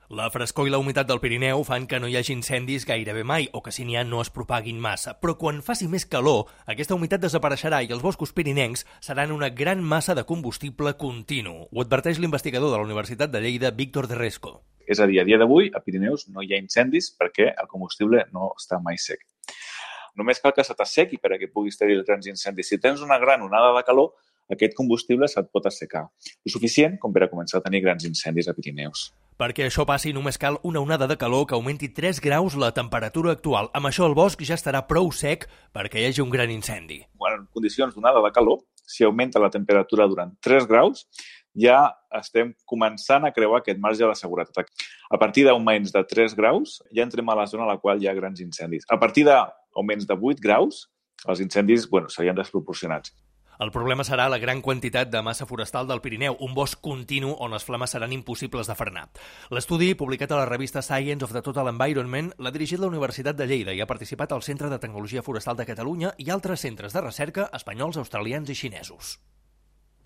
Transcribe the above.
La frescor i la humitat del Pirineu fan que no hi hagi incendis gairebé mai, o que si n'hi ha no es propaguin massa. Però quan faci més calor, aquesta humitat desapareixerà i els boscos pirinencs seran una gran massa de combustible continu. Ho adverteix l'investigador de la Universitat de Lleida, Víctor de Resco. És a dir, a dia d'avui, a Pirineus no hi ha incendis perquè el combustible no està mai sec. Només cal que se t'assequi perquè puguis tenir els grans incendis. Si tens una gran onada de calor, aquest combustible se't pot assecar. Lo suficient com per a començar a tenir grans incendis a Pirineus. Perquè això passi només cal una onada de calor que augmenti 3 graus la temperatura actual. Amb això el bosc ja estarà prou sec perquè hi hagi un gran incendi. Quan en condicions d'onada de calor, si augmenta la temperatura durant 3 graus, ja estem començant a creuar aquest marge de seguretat. A partir d'augments de 3 graus, ja entrem a la zona a la qual hi ha grans incendis. A partir d'augments de 8 graus, els incendis serien desproporcionats. El problema serà la gran quantitat de massa forestal del Pirineu, un bosc continu on les flames seran impossibles de frenar. L'estudi, publicat a la revista Science of the Total Environment, l'ha dirigit la Universitat de Lleida i ha participat al Centre de Tecnologia Forestal de Catalunya i altres centres de recerca espanyols, australians i xinesos.